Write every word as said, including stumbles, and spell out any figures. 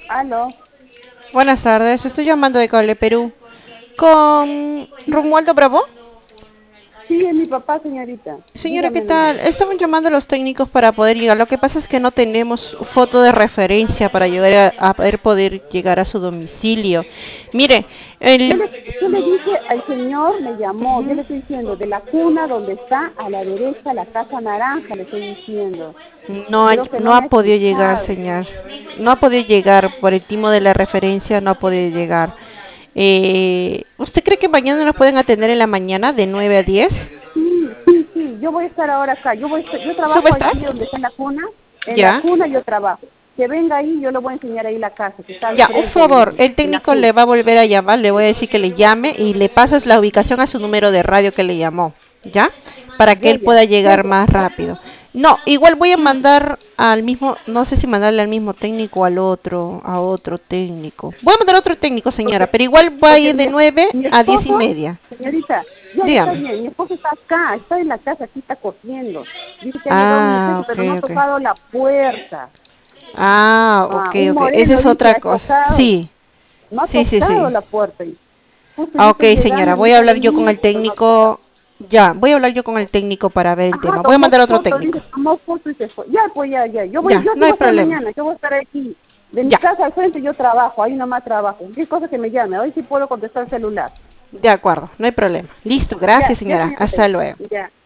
Aló. Buenas tardes, estoy llamando de Cable Perú. ¿Con Romualdo Bravo? Sí, es mi papá, señorita. Señora, ¿qué Dígame nomás. tal? Estaban llamando a los técnicos para poder llegar. Lo que pasa es que no tenemos foto de referencia para llegar a, a poder, poder llegar a su domicilio. Mire, Yo el... le, yo le dije al señor, me llamó, yo Ujú. le estoy diciendo, de la cuna donde está a la derecha la casa naranja, le estoy diciendo. No, ha- Creo que no no me ha ha podido llegar, escuchado. señor. No ha podido llegar por el timo de la referencia, no ha podido llegar. Eh, ¿usted cree que mañana nos pueden atender en la mañana de nueve a diez? Sí, sí, sí, yo voy a estar ahora acá. Yo voy a estar- yo ¿Usted va a trabajo estar? aquí donde está la cuna, en la Ya. cuna yo trabajo. Que venga ahí, yo le voy a enseñar ahí la casa, que está al Ya, un frente favor, de, el de la técnico cuna. le va a volver a llamar, le voy a decir que le llame y le pasas la ubicación a su número de radio que le llamó, ¿ya? Para que Ya, él ya, pueda ya, llegar ya. más rápido. No, igual voy a Sí, mandar al mismo, no sé si mandarle al mismo técnico o al otro, a otro técnico. Voy a mandar a otro técnico, señora, porque, pero igual va a porque ir de mi, nueve mi a diez y esposo, media. señorita, ya está Dígame. bien, mi esposo está acá, está en la casa, aquí está cosiendo. Dice que ha llegado un Ah, muchacho, ok, pero no ha ok. tocado la puerta. Ah, Ah, ok, un ok. Esa moreno es dice, otra ha cosa. tocado, Sí, no ha sí, sí, tocado sí. la puerta. Y justo yo Ah, ok, estoy señora, llegando, me voy a dice, hablar yo con venía, el pero no ha tocado. técnico. Ya, voy a hablar yo con el técnico para ver el Ajá, tema. Voy a tomó mandar a otro foto, dice, técnico. tomó foto y se fue. Ya, pues ya, ya. Yo voy, Ya, yo sí no voy hay a estar problema. mañana, yo voy a estar aquí. De mi Ya, casa al frente yo trabajo, ahí nomás trabajo. ¿Qué cosa que me llame? Hoy sí puedo contestar el celular. de acuerdo, no hay problema. Listo, Ya, gracias, ya, señora. señorita, Hasta luego. ya.